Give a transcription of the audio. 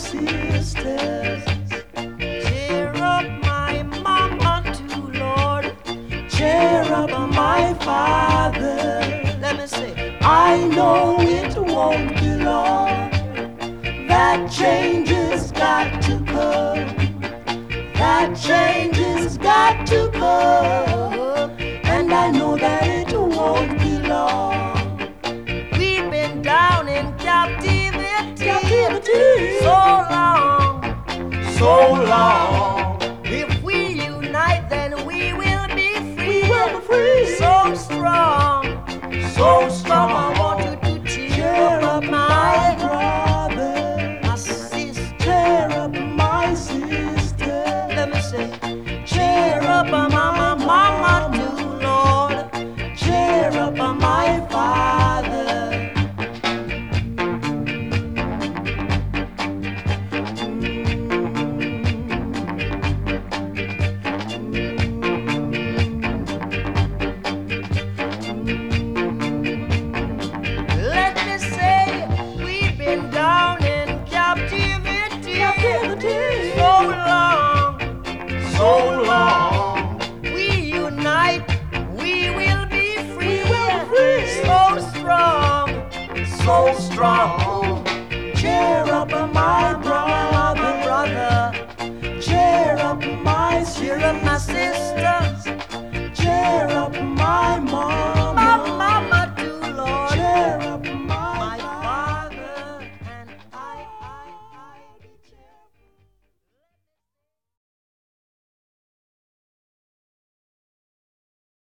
sisters. Cheer up my mama too, Lord. Cheer up my father. Let me say, I know it won't be long. That change has got to come. That change has got to come. And I know that it won't be long. We've been down in captivity so long, so long. If we unite, then we will be free. We will be free. So strong, so strong. I want you to cheer up my brother, my sister. Cheer up my sister. Let me say, cheer up my mama too, Lord. Cheer up my father. Let me say, we've been down in captivity so long, so long. We unite, we will be free. We will be free. So strong, so strong.